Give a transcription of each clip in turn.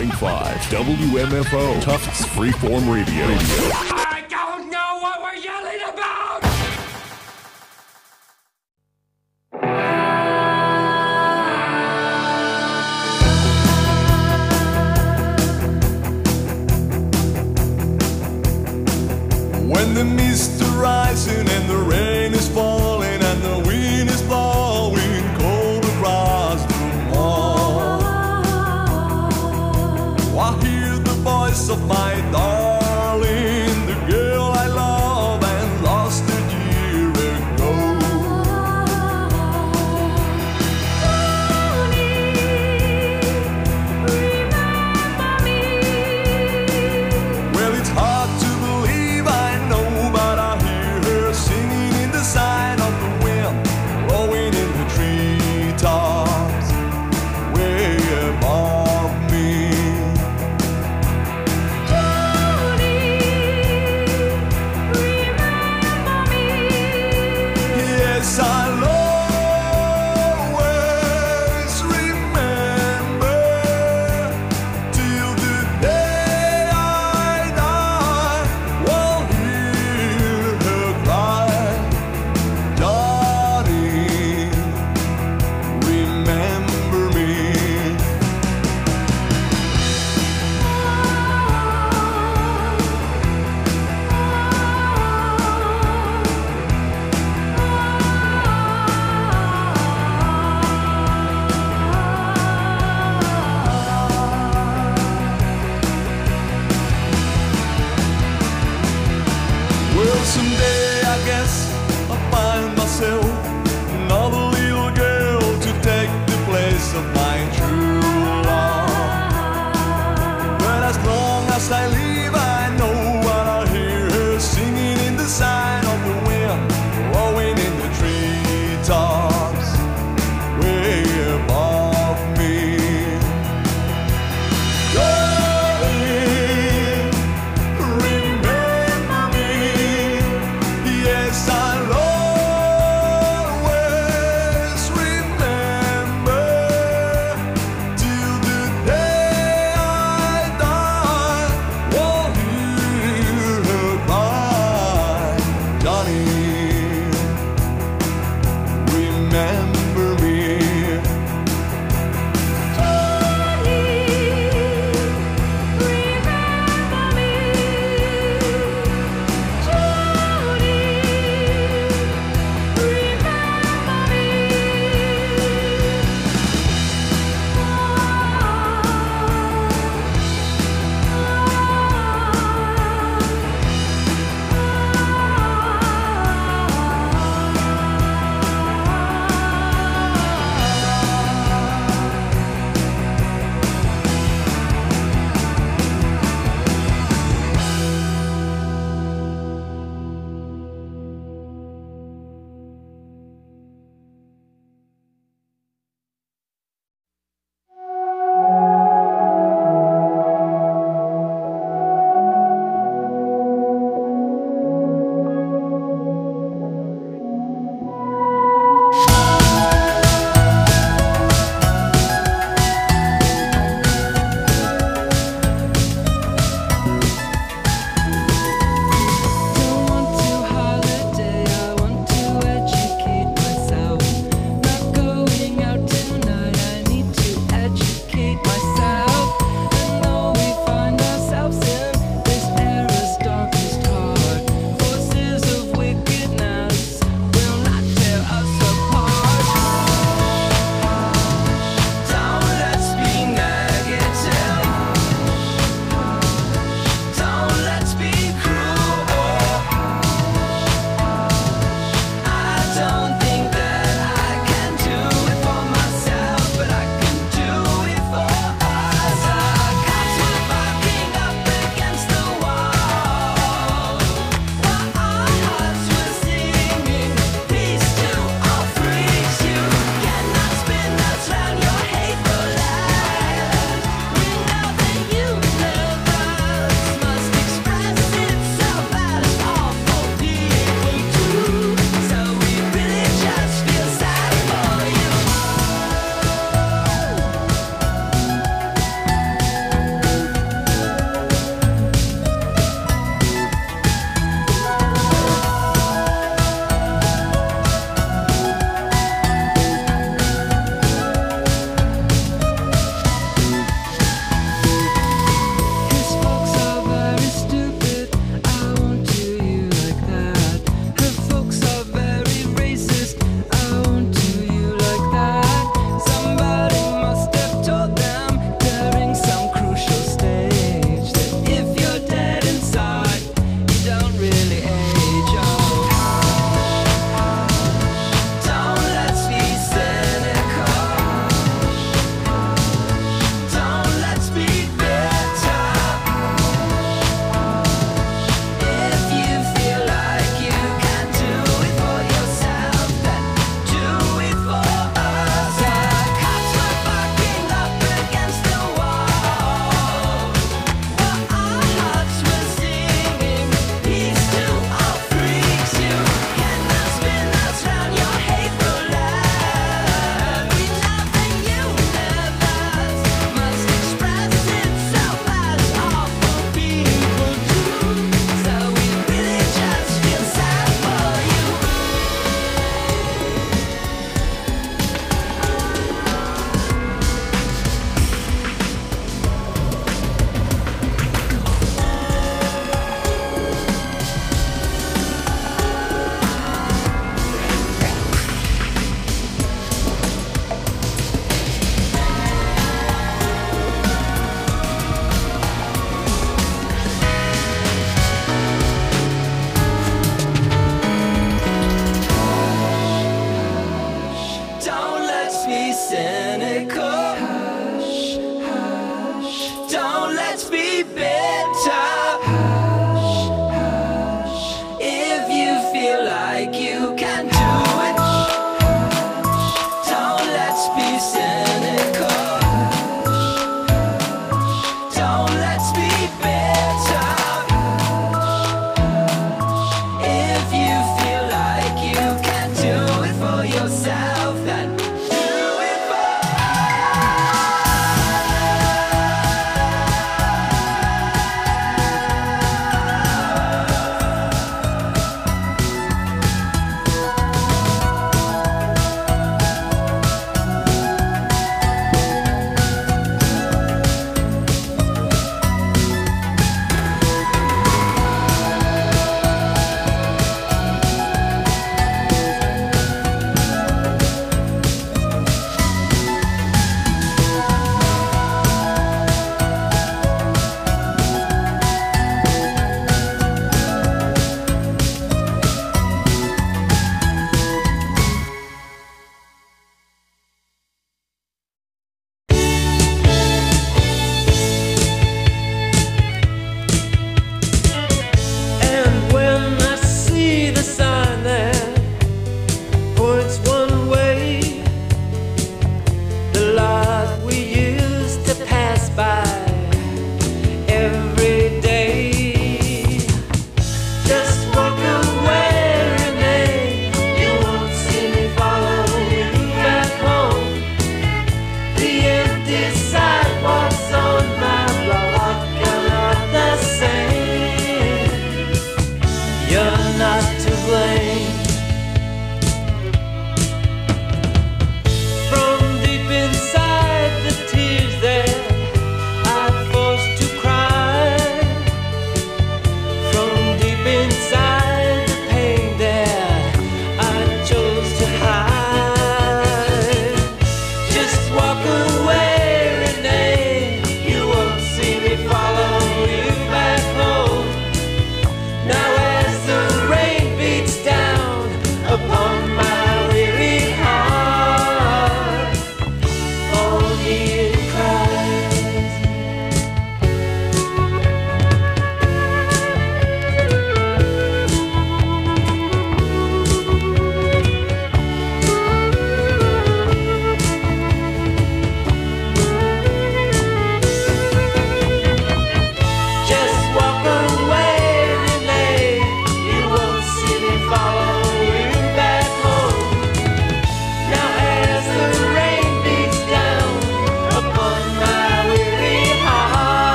WMFO Tufts Freeform Radio. I don't know what we're yelling about! When the mist is rising and the rain is falling and the wind is blowing cold across the wall, I hear the voice of my darling, the girl I love and lost a year ago. Remember me. Well, it's hard to believe, I know, but I hear her singing in the sign of the wind, blowing in the treetops way above me. Remember me. Yes, I'll always remember till the day I die. While hear her cry, Johnny, remember me. Well, someday I guess I'll find myself another little girl to take the place of my true love. But as long as I live, I know what I hear her singing in the sign of the wind, blowing in the treetops way above me. Darling, remember me. Yes, I'll always remember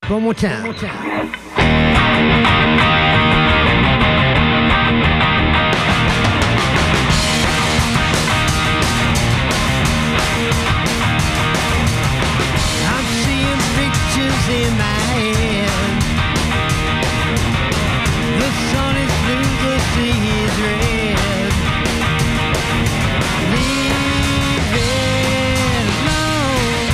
One more time. I'm seeing pictures in my head. The sun is blue, the sea is red. Leave it alone.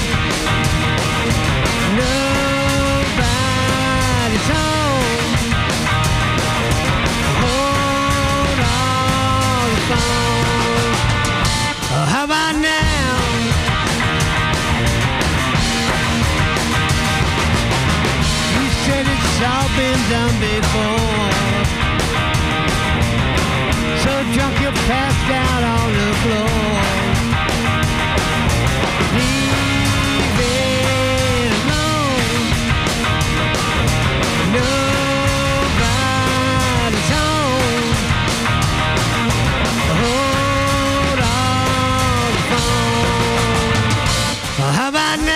Nobody's home. Hold on the phone. Oh, how about now? You said it's all been done before. So drunk you passed out on the floor. Leave it alone. Nobody's home. Hold on the phone. Well, how about now?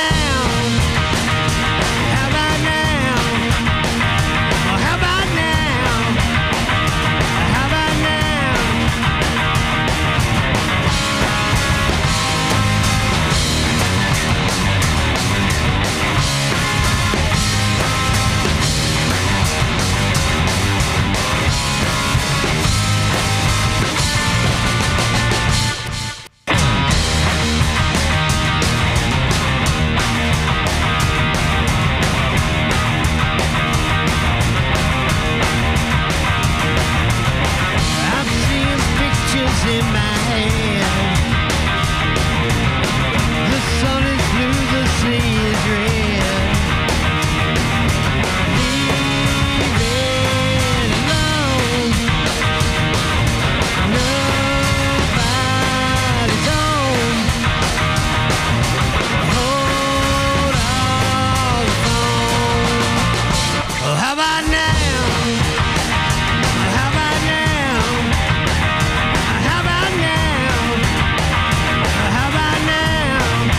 How about now? Well, how about now? How about now? I'm seeing pictures in my head. The sun is blue, the sea is red. Leave it alone. Nobody's home. Hold on the phone. Oh, how about now? How about now? How about now? How about now?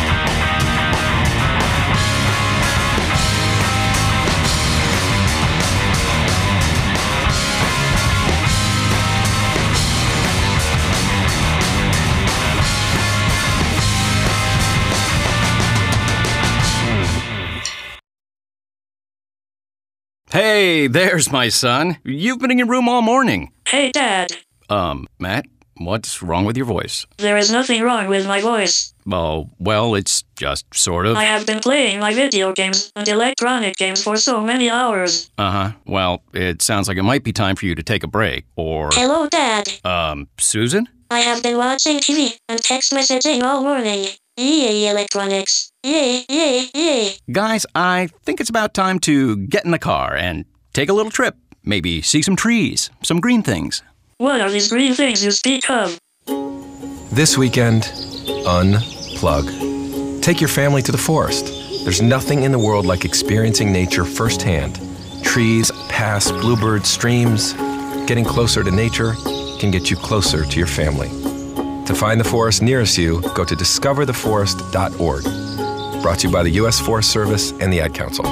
Hey, there's my son. You've been in your room all morning. Hey, Dad. Matt, what's wrong with your voice? There is nothing wrong with my voice. Oh, well, it's just sort of. I have been playing my video games and electronic games for so many hours. Uh-huh. Well, it sounds like it might be time for you to take a break. Or, Hello, Dad. Susan? I have been watching TV and text messaging all morning. Yay, electronics. Yay, yay, yay. Guys, I think it's about time to get in the car and take a little trip. Maybe see some trees, some green things. What are these green things you speak of? This weekend, unplug. Take your family to the forest. There's nothing in the world like experiencing nature firsthand. Trees, paths, bluebirds, streams. Getting closer to nature can get you closer to your family. To find the forest nearest you, go to discovertheforest.org. Brought to you by the U.S. Forest Service and the Ad Council.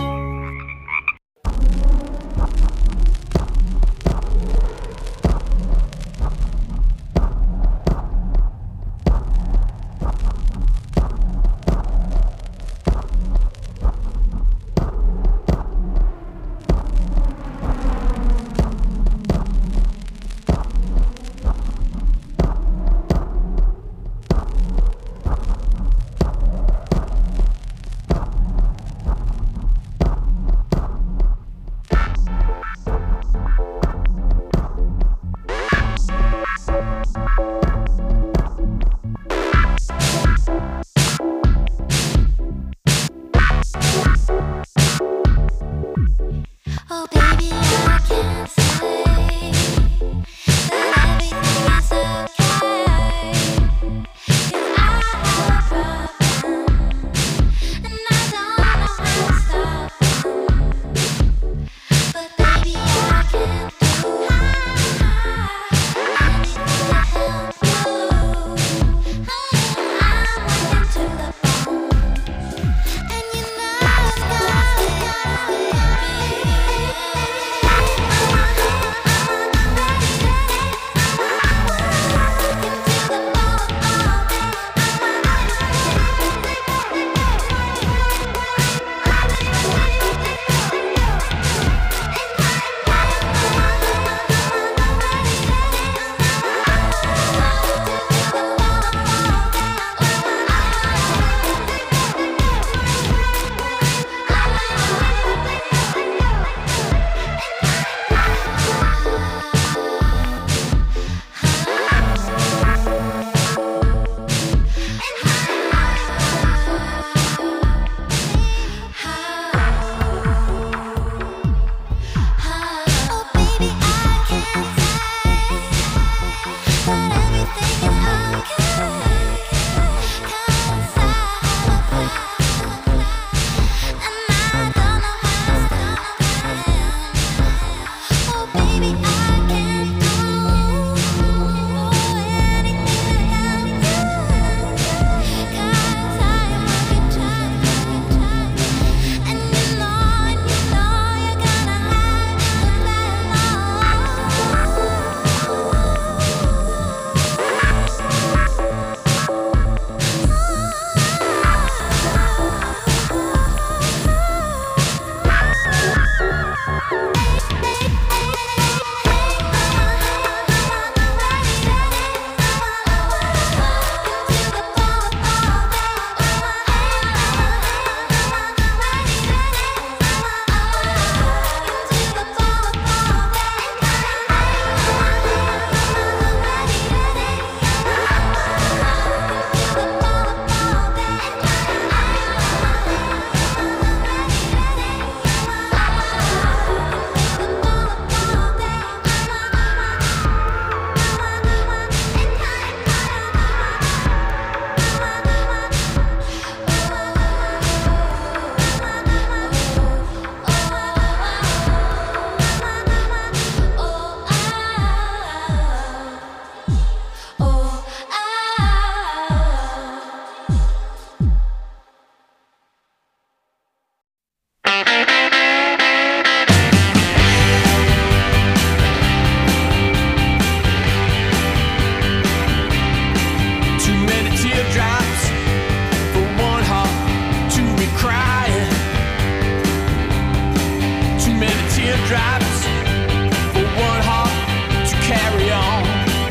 drops for one heart to carry on.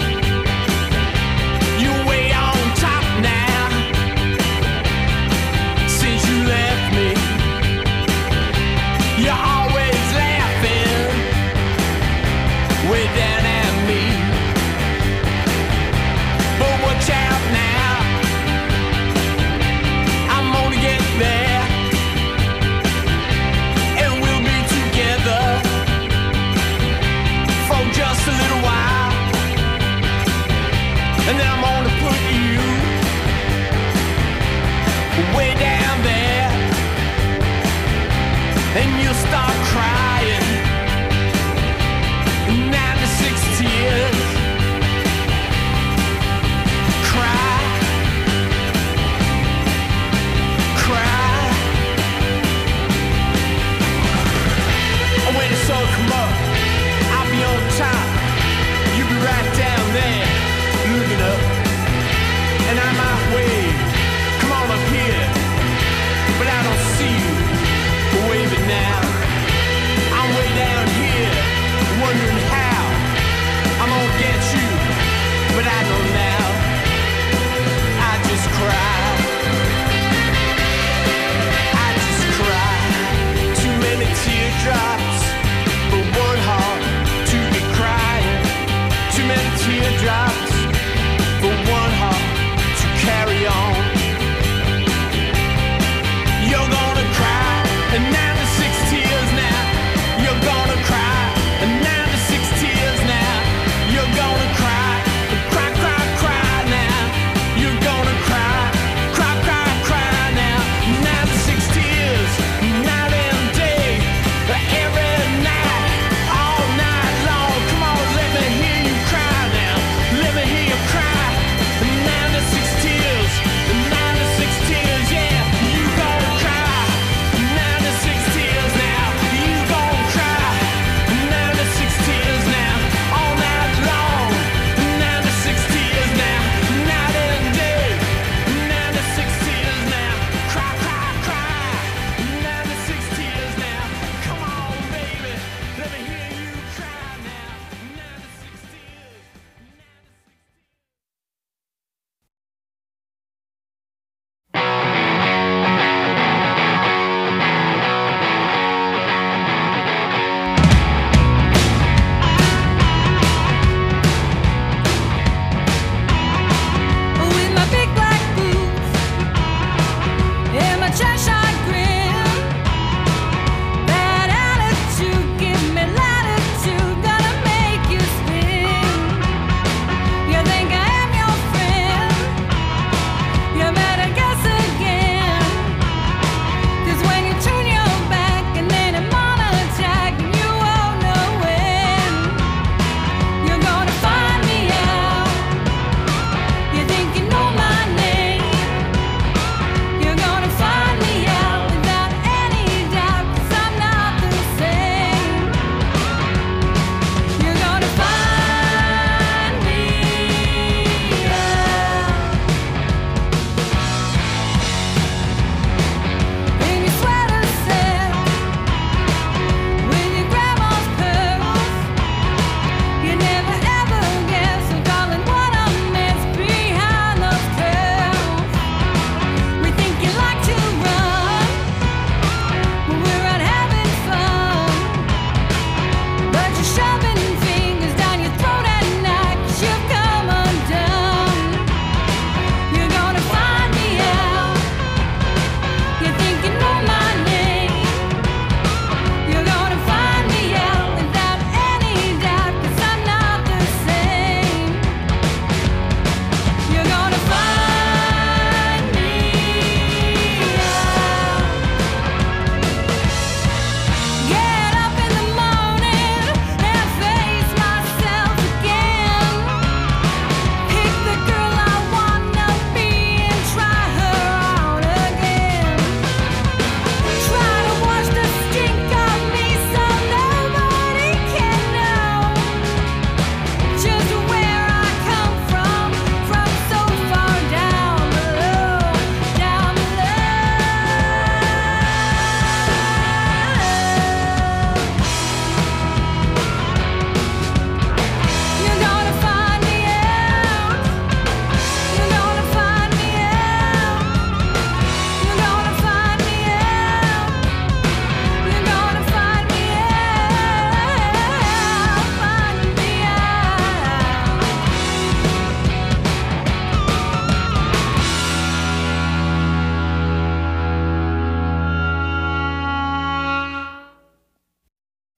You're way on top now since you left me. You're always laughing way down at me. But watch out now, I'm gonna get there, and we'll be together for just a little while, and then I'm gonna put you way down there, and you'll start crying 96 tears. Cry, cry. When it's all come up, I'll be on top. You'll be right down there, looking up, and I might wave. Come on up here, but I don't see you waving now. I'm way down here, wondering how I'm gonna get you, but I know now. I just cry. I just cry. Too many teardrops for one heart to be crying. Too many teardrops for one heart to carry on. You're gonna cry, and 96 tears now. You're gonna cry, and 96 tears now. You're gonna cry, cry, cry, cry now. You're gonna cry,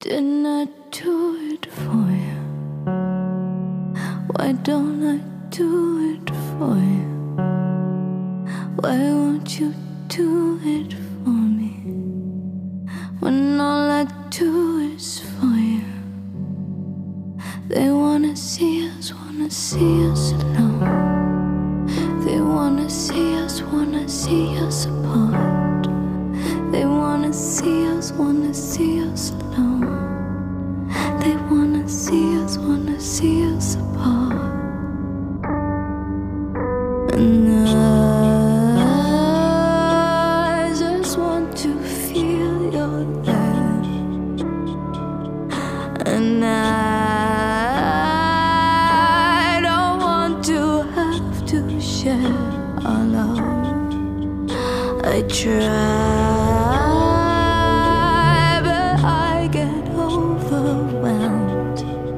Didn't I do it for you? Why don't I do it for you? Why won't you do it for me? When all I do is for you. They wanna see us alone. They wanna see us apart. They wanna see us alone. They wanna see us apart. And I just want to feel your love. And I don't want to have to share our love. I try, but I get overwhelmed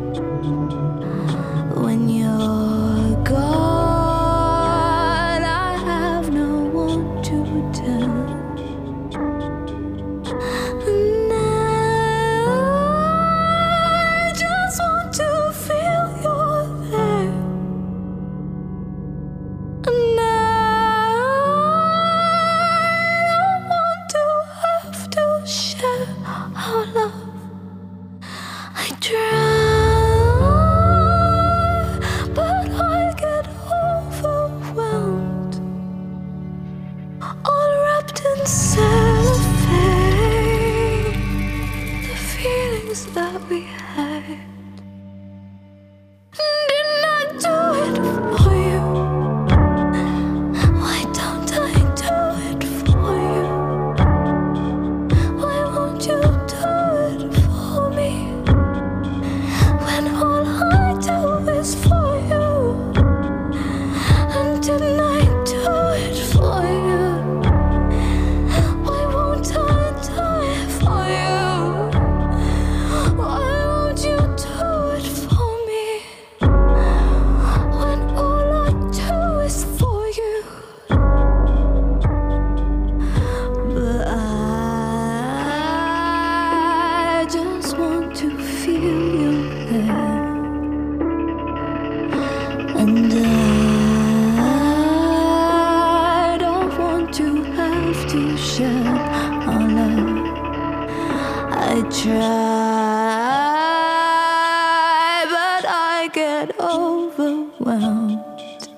when you're gone. I have no one to tell. And I just want to feel you're there. And I don't want to have to share our love. I try, but I get overwhelmed, all wrapped in cellophane. The feelings that we had. Didn't I do it for you? Why don't I do it for you? Why won't you do it for me? When all I do is for you. And didn't I do it for you? Why won't I do it for you? Why won't you do it for me? When all I do is for you. But I just want to feel you there. And I don't want to have to share our love. I try, but I get overwhelmed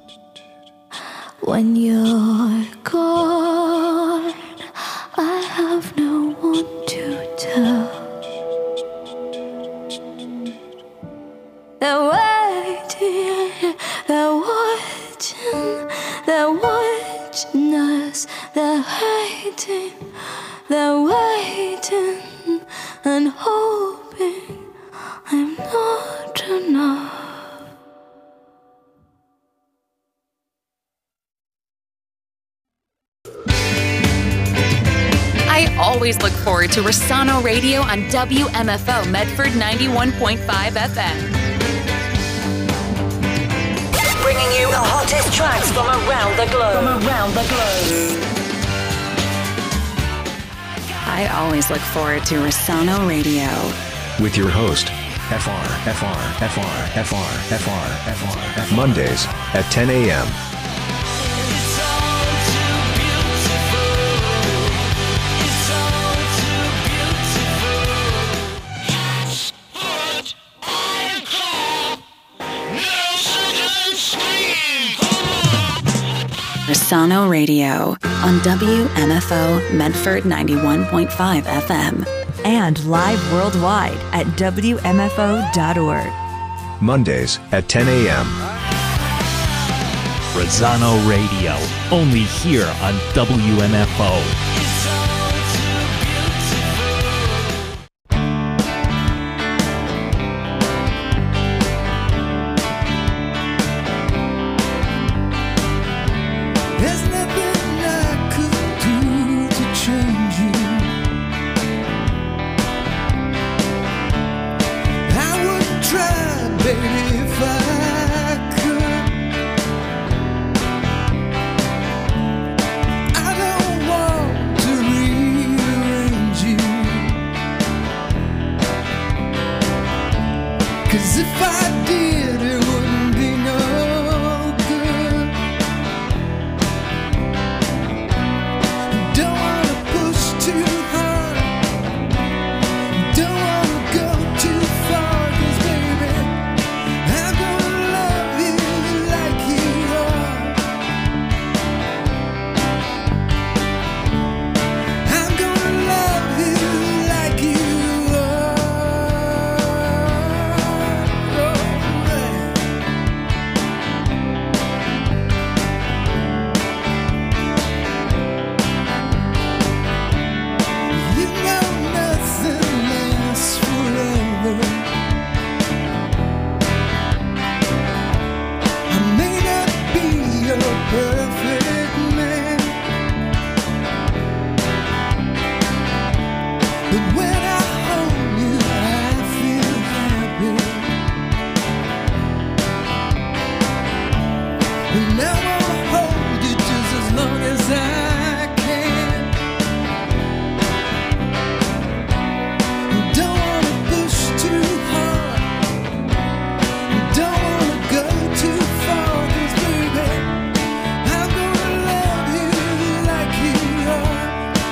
when you're gone. I have no one to tell. They're waiting, they're watching, they're watching us. They're waiting and hoping I'm not enough. I always look forward to Rossano Radio on WMFO Medford 91.5 FM. Bringing you the hottest tracks from around the globe. I always look forward to Rossano Radio. With your host, Mondays at 10 a.m. Rossano Radio on WMFO Medford 91.5 FM. And live worldwide at WMFO.org. Mondays at 10 a.m. Rossano Radio, only here on WMFO. I don't want 'Cause if I did, it wouldn't be no good. Don't wanna push too hard, don't wanna go too far, 'cause baby, I'm gonna love you like you are. I'm gonna love you like you are. You know nothing lasts forever. I may not be your perfect man, but when I hold you, I feel happy. And I wanna hold you just as long as I can. Don't wanna push too hard, don't wanna go too far, 'cause baby, I'm gonna love you like you are.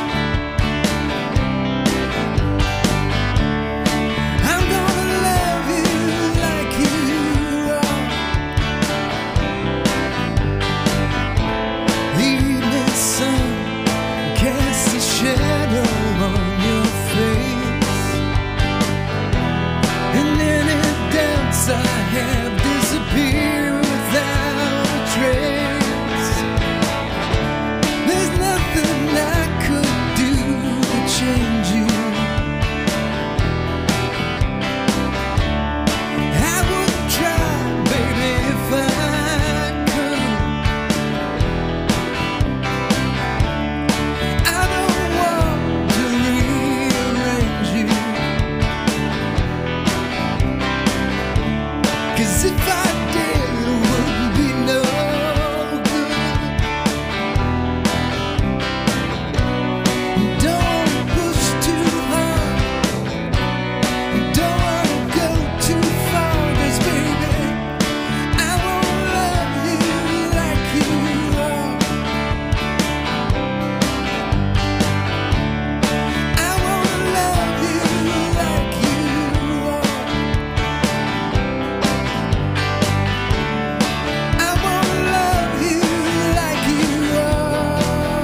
I'm gonna love you like you are. The evening sun casts a shadow on your face, and any doubts I have disappear without a trace. There's nothing I could do to change you. I would try, baby, if I could. I don't want to rearrange you, 'cause if I did, it wouldn't be no good. Don't push too hard, don't wanna go too far, 'cause baby, I wanna love you like you are. I wanna love you like you are. I wanna love you like you are.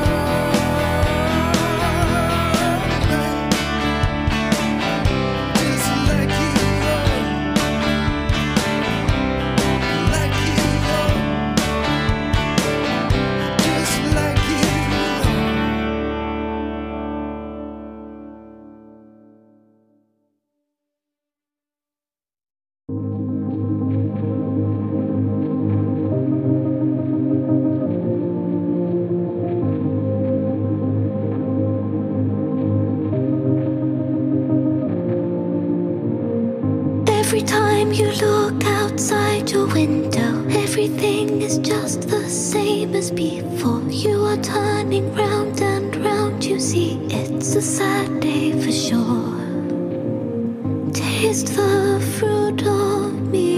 Just like you are. Like you are. Just like you are. Every time you look outside your window, everything is just the same as before. You are turning round and round, you see it's a sad day for sure. Taste the fruit of me.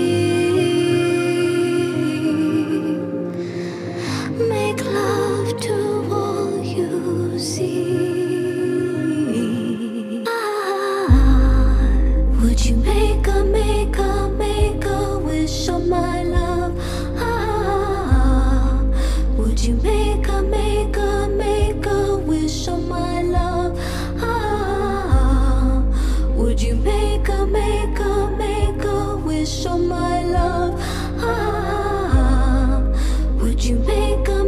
Make love to all you see. Would you make a wish on my love? Would you make a wish on my love? Would you make a wish on my love? Would you make a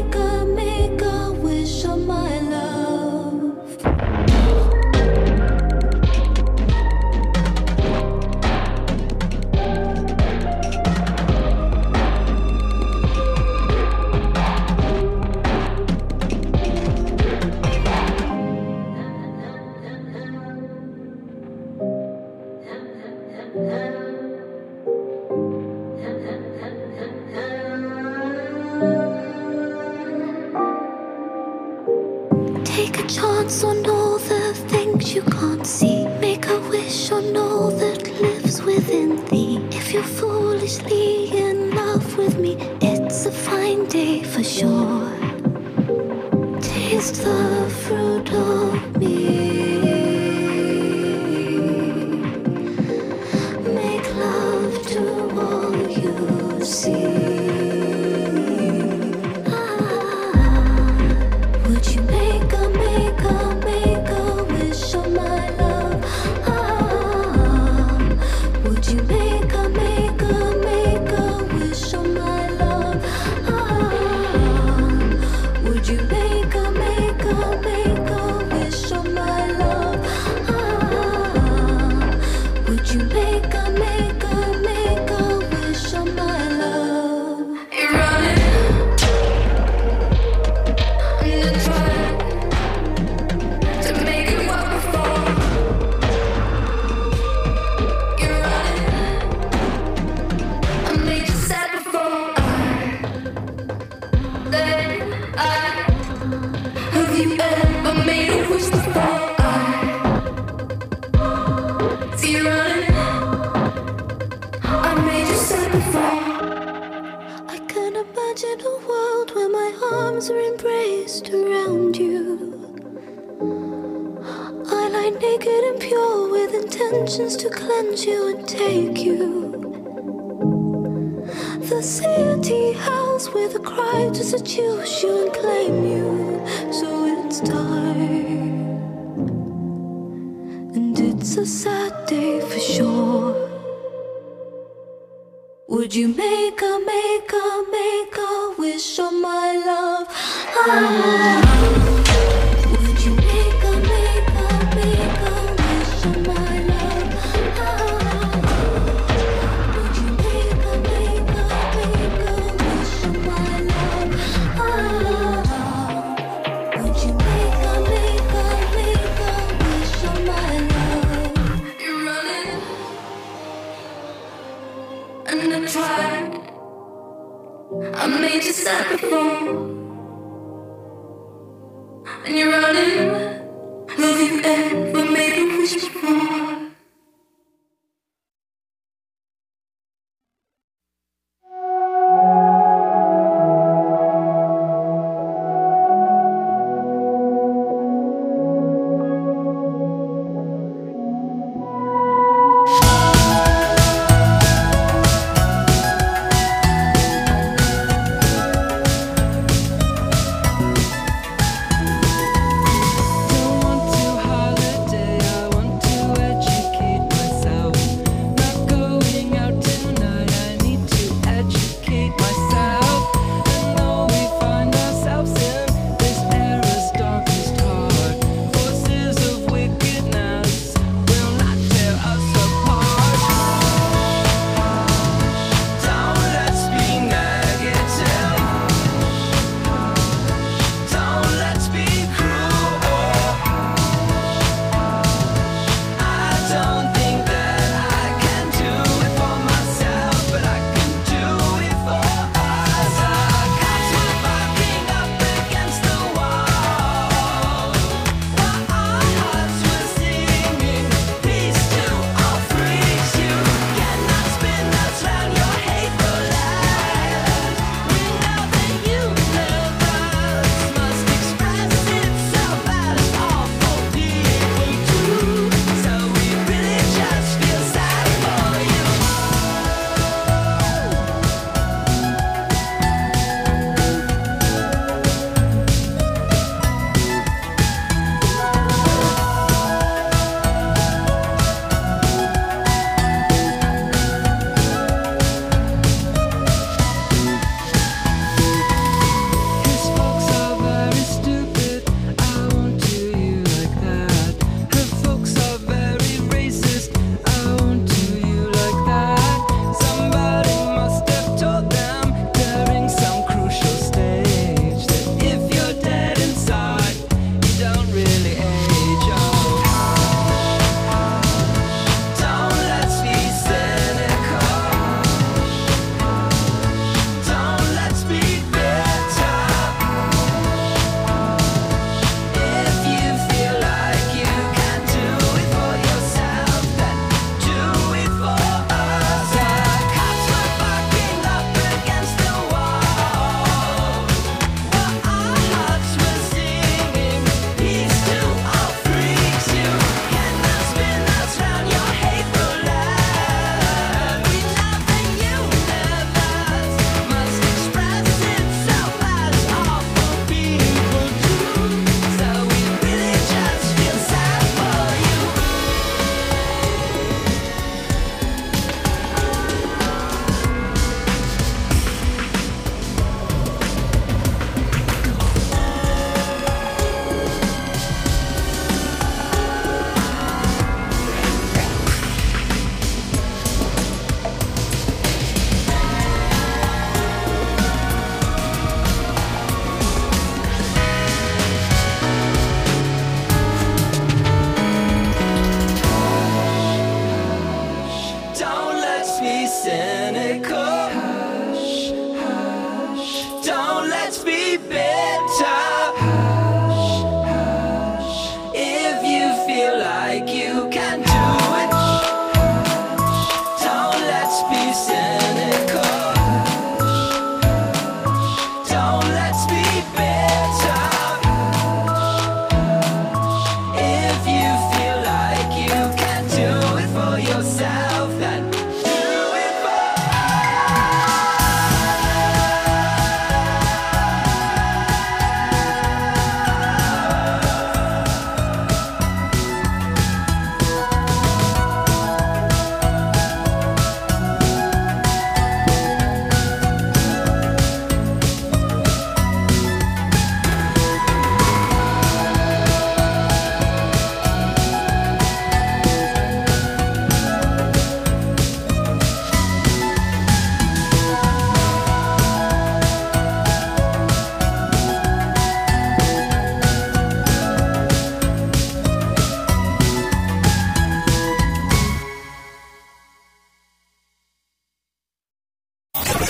wish on my love? Take a chance on all the things you can't see. Make a wish on all that lives within thee. You're running. I made you sacrifice. I can imagine a world where my arms are embraced around you. I lie naked and pure with intentions to cleanse you and take you. The city house with a cry to seduce you and claim you. So it's time, and it's a sad day for sure. Would you make a wish on my love? Would you make a wish on my love? Would you make a wish on my love? Would you make a wish on my love? You're running. And I tried. I made you sacrifice. And you're running. Love you ever made a wish before. Don't want to holiday.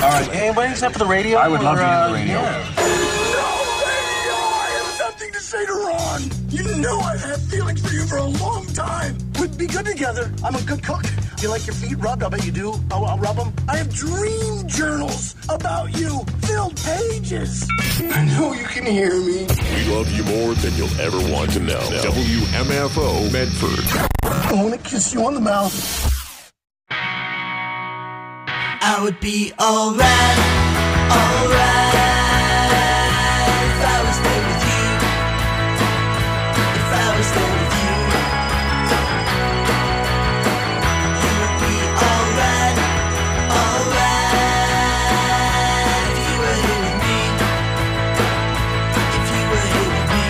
All right, anybody except for the radio? I would love to hear the radio. I have something to say to Ron. You know I've had feelings for you for a long time. We'd be good together. I'm a good cook. You like your feet rubbed? I bet you do. I'll rub them. I have dream journals about you. Filled pages. I know you can hear me. We love you more than you'll ever want to know. WMFO Medford. I want to kiss you on the mouth. I would be alright, if I was there with you. If I was there with you. You would be alright, if you were here with me. If you were here with me.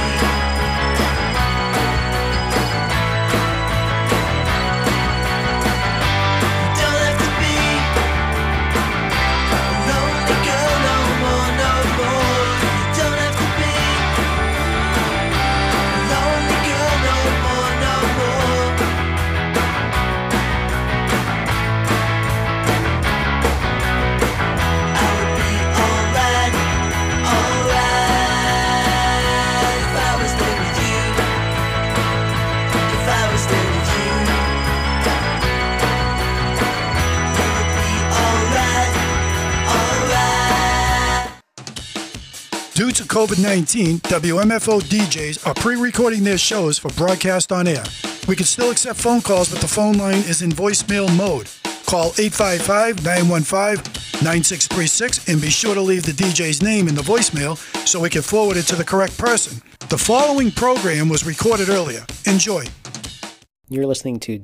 You don't have to be lonely girl no more, no more. You don't have to be lonely girl no more, no more. I would be alright, if I was there with you. If I was there with you. You would be alright. Due to COVID-19, WMFO DJs are pre-recording their shows for broadcast on air. We can still accept phone calls, but the phone line is in voicemail mode. Call 855-915-9636 and be sure to leave the DJ's name in the voicemail so we can forward it to the correct person. The following program was recorded earlier. Enjoy. You're listening to